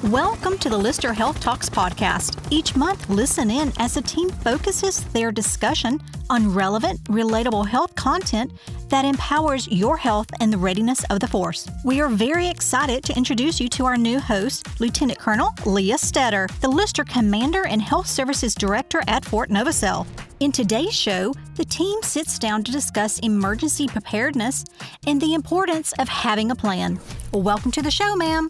Welcome to the Lister Health Talks podcast. Each month, listen in as the team focuses their discussion on relevant, relatable health content that empowers your health and the readiness of the force. We are very excited to introduce you to our new host, Lieutenant Colonel Leah Stetter, the Lister Commander and Health Services Director at Fort Novosel. In today's show, the team sits down to discuss emergency preparedness and the importance of having a plan. Welcome to the show, ma'am.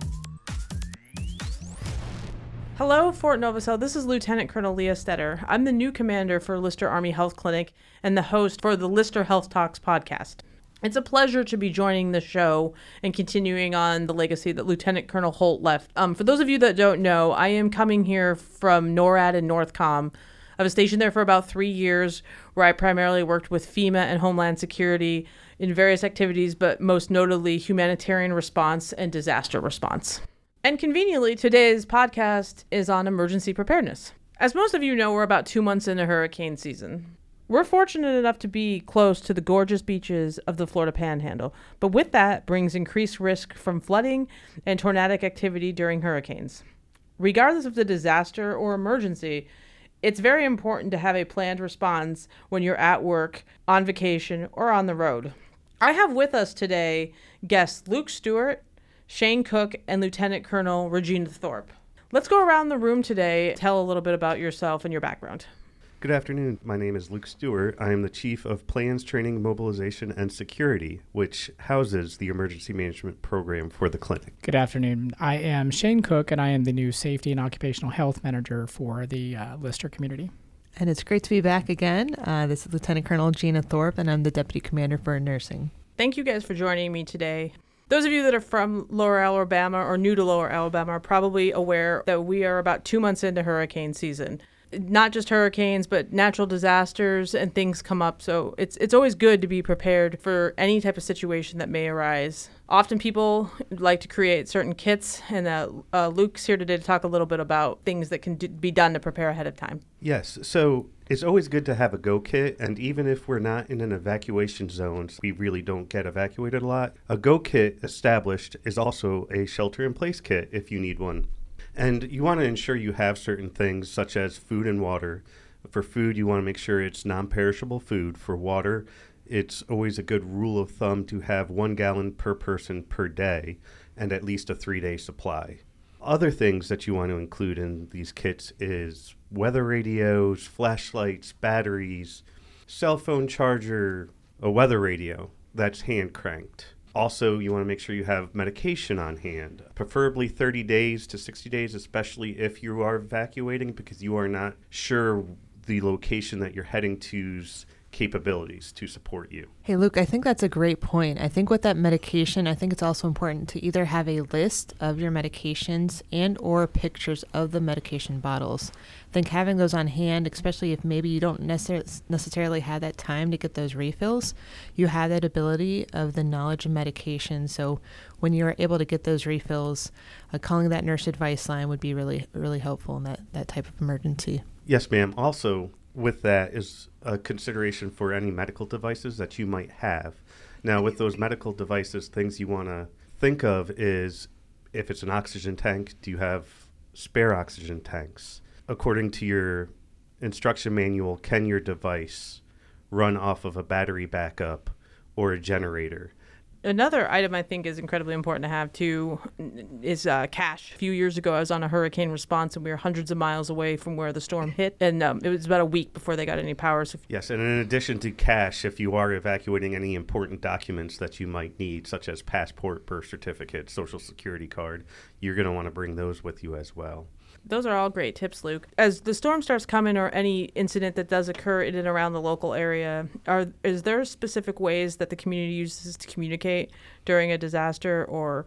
Hello, Fort Novosel. This is Lieutenant Colonel Leah Stetter. I'm the new commander for Lister Army Health Clinic and the host for the Lister Health Talks podcast. It's a pleasure to be joining the show and continuing on the legacy that Lieutenant Colonel Holt left. For those of you that don't know, I am coming here from NORAD and NORTHCOM. I was stationed there for about 3 years, where I primarily worked with FEMA and Homeland Security in various activities, but most notably humanitarian response and disaster response. And conveniently, today's podcast is on emergency preparedness. As most of you know, we're about 2 months into hurricane season. We're fortunate enough to be close to the gorgeous beaches of the Florida Panhandle, but with that brings increased risk from flooding and tornadic activity during hurricanes. Regardless of the disaster or emergency, it's very important to have a planned response when you're at work, on vacation, or on the road. I have with us today guests Luke Stewart, Shane Cook, and Lieutenant Colonel Regina Thorpe. Let's go around the room today. Tell a little bit about yourself and your background. Good afternoon. My name is Luke Stewart. I am the Chief of Plans, Training, Mobilization, and Security, which houses the emergency management program for the clinic. Good afternoon. I am Shane Cook, and I am the new Safety and Occupational Health Manager for the Lister community. And it's great to be back again. This is Lieutenant Colonel Gina Thorpe, and I'm the Deputy Commander for Nursing. Thank you guys for joining me today. Those of you that are from Lower Alabama or new to Lower Alabama are probably aware that we are about 2 months into hurricane season. Not just hurricanes, but natural disasters and things come up. So it's always good to be prepared for any type of situation that may arise. Often people like to create certain kits, and Luke's here today to talk a little bit about things that can be done to prepare ahead of time. Yes, so it's always good to have a go kit, and even if we're not in an evacuation zone, we really don't get evacuated a lot. A go kit established is also a shelter-in-place kit if you need one. And you want to ensure you have certain things such as food and water. For food, you want to make sure it's non-perishable food. For water, it's always a good rule of thumb to have 1 gallon per person per day and at least a 3-day supply. Other things that you want to include in these kits is weather radios, flashlights, batteries, cell phone charger, a weather radio that's hand cranked. Also, you want to make sure you have medication on hand, preferably 30 days to 60 days, especially if you are evacuating, because you are not sure the location that you're heading to's capabilities to support you. Hey, Luke, I think that's a great point. I think with that medication, I think it's also important to either have a list of your medications and or pictures of the medication bottles. I think having those on hand, especially if maybe you don't necessarily have that time to get those refills, you have that ability of the knowledge of medication. So when you're able to get those refills, calling that nurse advice line would be really, really helpful in that type of emergency. Yes, ma'am. Also, with that is a consideration for any medical devices that you might have. Now, with those medical devices, things you want to think of is if it's an oxygen tank, do you have spare oxygen tanks? According to your instruction manual, can your device run off of a battery backup or a generator? Another item I think is incredibly important to have, too, is cash. A few years ago, I was on a hurricane response, and we were hundreds of miles away from where the storm hit, and it was about a week before they got any power. Yes, and in addition to cash, if you are evacuating any important documents that you might need, such as passport, birth certificate, social security card, you're going to want to bring those with you as well. Those are all great tips, Luke. As the storm starts coming or any incident that does occur in and around the local area, is there specific ways that the community uses to communicate during a disaster or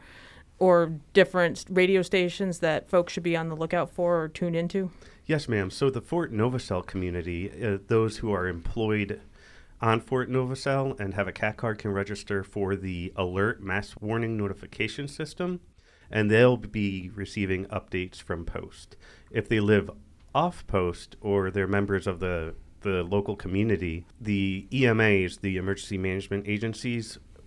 different radio stations that folks should be on the lookout for or tune into? Yes, ma'am. So the Fort Novosel community, those who are employed on Fort Novosel and have a CAT card can register for the Alert Mass Warning Notification System, and they'll be receiving updates from post. If they live off post or they're members of the local community, the EMAs, the emergency management agencies,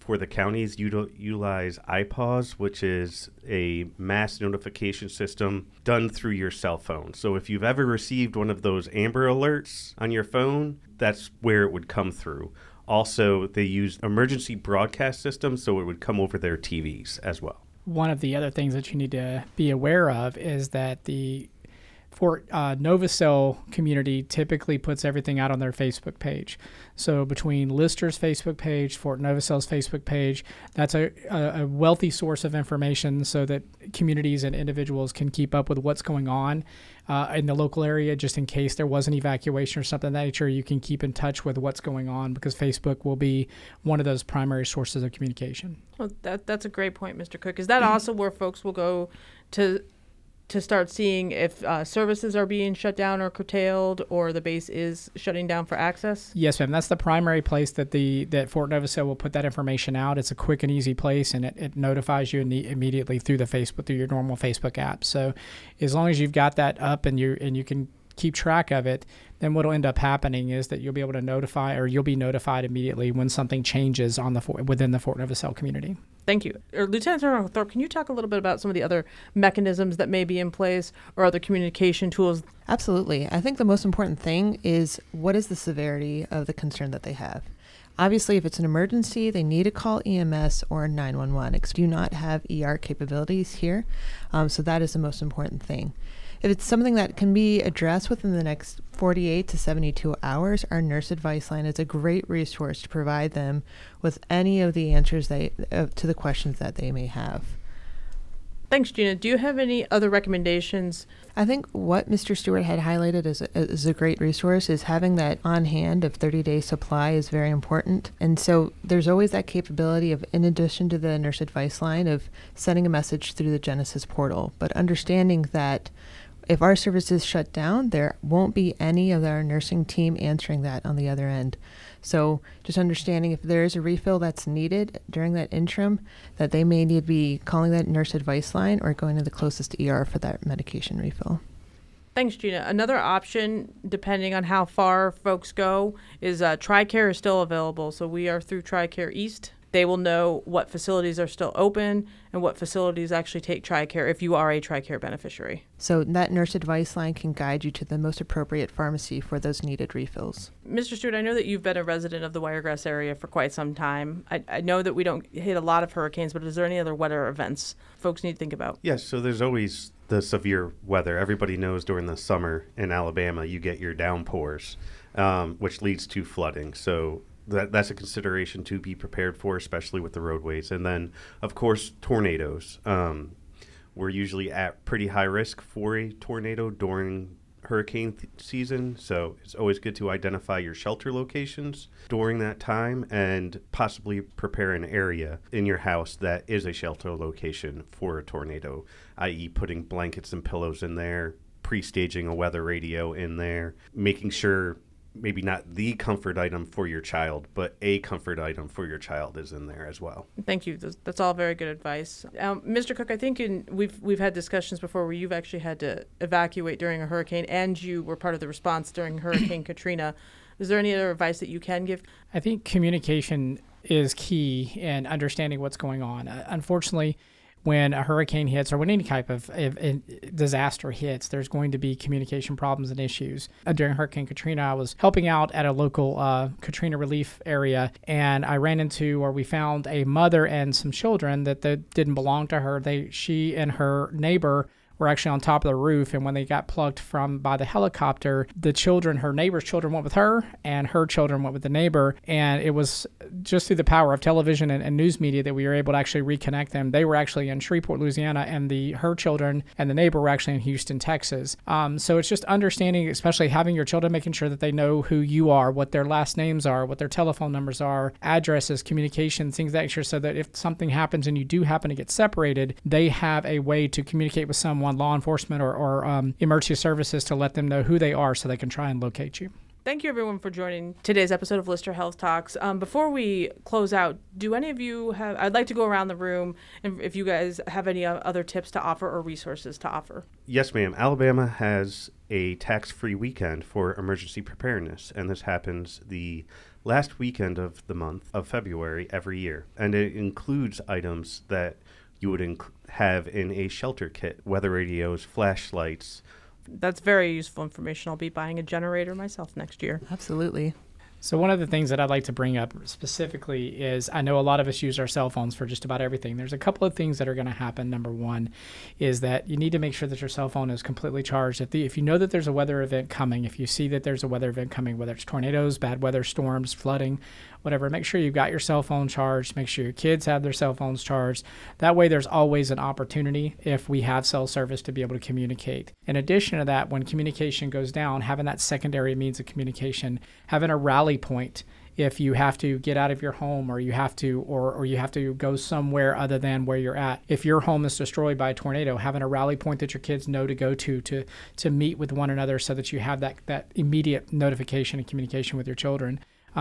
for the counties utilize iPause, which is a mass notification system done through your cell phone. So if you've ever received one of those Amber Alerts on your phone, that's where it would come through. Also, they use emergency broadcast systems, so it would come over their TVs as well. One of the other things that you need to be aware of is that the Fort Novacell community typically puts everything out on their Facebook page. So between Lister's Facebook page, Fort Novacell's Facebook page, that's a wealthy source of information so that communities and individuals can keep up with what's going on in the local area, just in case there was an evacuation or something of that nature. You can keep in touch with what's going on because Facebook will be one of those primary sources of communication. Well, that's a great point, Mr. Cook. Is that also where folks will go to start seeing if services are being shut down or curtailed, or the base is shutting down for access? Yes, ma'am. That's the primary place that that Fort Novacell will put that information out. It's a quick and easy place, and it notifies you immediately through through your normal Facebook app. So, as long as you've got that up and you can keep track of it, then what will end up happening is that you'll be able to you'll be notified immediately when something changes within the Fort Novacell community. Thank you. Lieutenant Colonel Thorpe, can you talk a little bit about some of the other mechanisms that may be in place or other communication tools? Absolutely. I think the most important thing is what is the severity of the concern that they have. Obviously, if it's an emergency, they need to call EMS or 911. Do not have ER capabilities here, so that is the most important thing. If it's something that can be addressed within the next 48 to 72 hours, our nurse advice line is a great resource to provide them with any of the answers to the questions that they may have. Thanks, Gina. Do you have any other recommendations? I think what Mr. Stewart had highlighted as a great resource is having that on hand of 30-day supply is very important. And so there's always that capability of, in addition to the nurse advice line, of sending a message through the Genesis portal, but understanding that if our services shut down, there won't be any of our nursing team answering that on the other end. So just understanding if there is a refill that's needed during that interim, that they may need to be calling that nurse advice line or going to the closest ER for that medication refill. Thanks, Gina. Another option, depending on how far folks go, is TRICARE is still available. So we are through TRICARE East. They will know what facilities are still open and what facilities actually take TRICARE if you are a TRICARE beneficiary. So that nurse advice line can guide you to the most appropriate pharmacy for those needed refills. Mr. Stewart, I know that you've been a resident of the Wiregrass area for quite some time. I know that we don't hit a lot of hurricanes, but is there any other weather events folks need to think about? Yes, so there's always the severe weather. Everybody knows during the summer in Alabama you get your downpours, which leads to flooding. So that's a consideration to be prepared for, especially with the roadways. And then, of course, tornadoes. We're usually at pretty high risk for a tornado during hurricane season, so it's always good to identify your shelter locations during that time and possibly prepare an area in your house that is a shelter location for a tornado, i.e. putting blankets and pillows in there, pre-staging a weather radio in there, making sure maybe not the comfort item for your child, but a comfort item for your child is in there as well. Thank you. That's all very good advice. Mr. Cook, I think we've had discussions before where you've actually had to evacuate during a hurricane, and you were part of the response during Hurricane Katrina. Is there any other advice that you can give? I think communication is key in understanding what's going on. Unfortunately, when a hurricane hits or when any type of disaster hits, there's going to be communication problems and issues. During Hurricane Katrina, I was helping out at a local Katrina relief area, and I we found a mother and some children that didn't belong to her. She and her neighbor were actually on top of the roof, and when they got plucked by the helicopter, her neighbor's children went with her, and her children went with the neighbor, and it was just through the power of television and news media that we were able to actually reconnect them. They were actually in Shreveport, Louisiana, and her children and the neighbor were actually in Houston, Texas. So it's just understanding, especially having your children, making sure that they know who you are, what their last names are, what their telephone numbers are, addresses, communications, things like that, so that if something happens and you do happen to get separated, they have a way to communicate with someone, law enforcement or emergency services, to let them know who they are so they can try and locate you. Thank you, everyone, for joining today's episode of Lister Health Talks. Before we close out, do any of you have, I'd like to go around the room, and if you guys have any other tips to offer or resources to offer. Yes, ma'am. Alabama has a tax-free weekend for emergency preparedness, and this happens the last weekend of the month of February every year. And it includes items that you would have in a shelter kit, weather radios, flashlights. That's very useful information. I'll be buying a generator myself next year. Absolutely. So one of the things that I'd like to bring up specifically is I know a lot of us use our cell phones for just about everything. There's a couple of things that are going to happen. Number one is that you need to make sure that your cell phone is completely charged. If you know that there's a weather event coming, if you see that there's a weather event coming, whether it's tornadoes, bad weather, storms, flooding, whatever, make sure you've got your cell phone charged. Make sure your kids have their cell phones charged. That way there's always an opportunity if we have cell service to be able to communicate. In addition to that, when communication goes down, having that secondary means of communication, having a rally point if you have to get out of your home or you have to or you have to go somewhere other than where you're at. If your home is destroyed by a tornado, having a rally point that your kids know to go to meet with one another so that you have that immediate notification and communication with your children.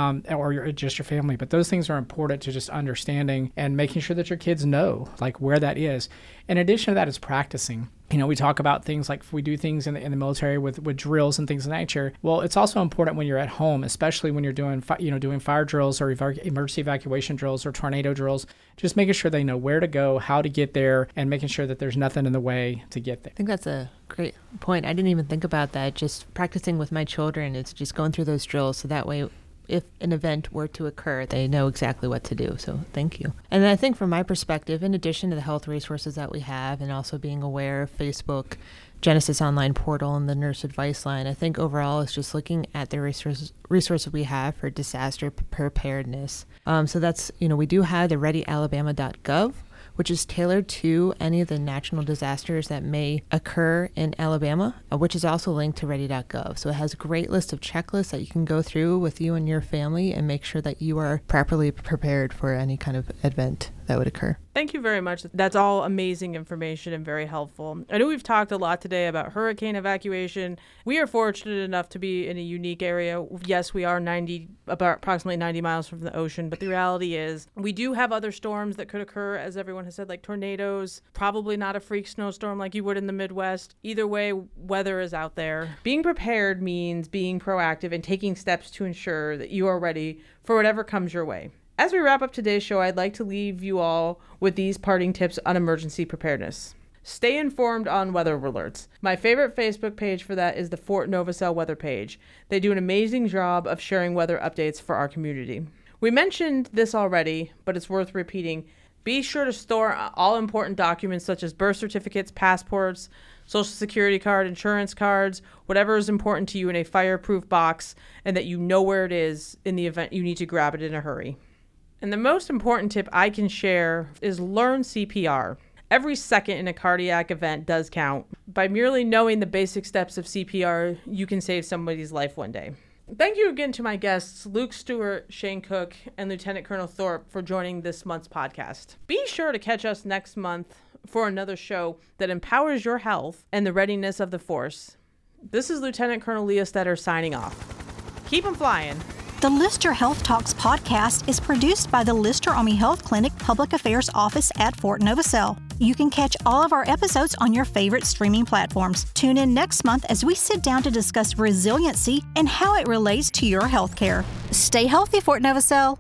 Or just your family. But those things are important to just understanding and making sure that your kids know like where that is. In addition to that is practicing. You know, we talk about things like if we do things in the military with drills and things of that nature. Well, it's also important when you're at home, especially when you're doing fire drills or emergency evacuation drills or tornado drills, just making sure they know where to go, how to get there, and making sure that there's nothing in the way to get there. I think that's a great point. I didn't even think about that. Just practicing with my children, it's just going through those drills so that way if an event were to occur, they know exactly what to do. So thank you. And I think from my perspective, in addition to the health resources that we have and also being aware of Facebook, Genesis Online Portal, and the Nurse Advice Line, I think overall it's just looking at the resources we have for disaster preparedness. So that's, we do have the readyalabama.gov, which is tailored to any of the national disasters that may occur in Alabama, which is also linked to ready.gov. So it has a great list of checklists that you can go through with you and your family and make sure that you are properly prepared for any kind of event that would occur. Thank you very much. That's all amazing information and very helpful. I know we've talked a lot today about hurricane evacuation. We are fortunate enough to be in a unique area. Yes, we are approximately 90 miles from the ocean, but the reality is we do have other storms that could occur, as everyone has said, like tornadoes, probably not a freak snowstorm like you would in the Midwest. Either way, weather is out there. Being prepared means being proactive and taking steps to ensure that you are ready for whatever comes your way. As we wrap up today's show, I'd like to leave you all with these parting tips on emergency preparedness. Stay informed on weather alerts. My favorite Facebook page for that is the Fort Novosel weather page. They do an amazing job of sharing weather updates for our community. We mentioned this already, but it's worth repeating. Be sure to store all important documents such as birth certificates, passports, social security card, insurance cards, whatever is important to you in a fireproof box, and that you know where it is in the event you need to grab it in a hurry. And the most important tip I can share is learn CPR. Every second in a cardiac event does count. By merely knowing the basic steps of CPR, you can save somebody's life one day. Thank you again to my guests, Luke Stewart, Shane Cook, and Lieutenant Colonel Thorpe for joining this month's podcast. Be sure to catch us next month for another show that empowers your health and the readiness of the force. This is Lieutenant Colonel Leah Stetter signing off. Keep 'em flying. The Lister Health Talks podcast is produced by the Lister Army Health Clinic Public Affairs Office at Fort Novosel. You can catch all of our episodes on your favorite streaming platforms. Tune in next month as we sit down to discuss resiliency and how it relates to your health care. Stay healthy, Fort Novosel.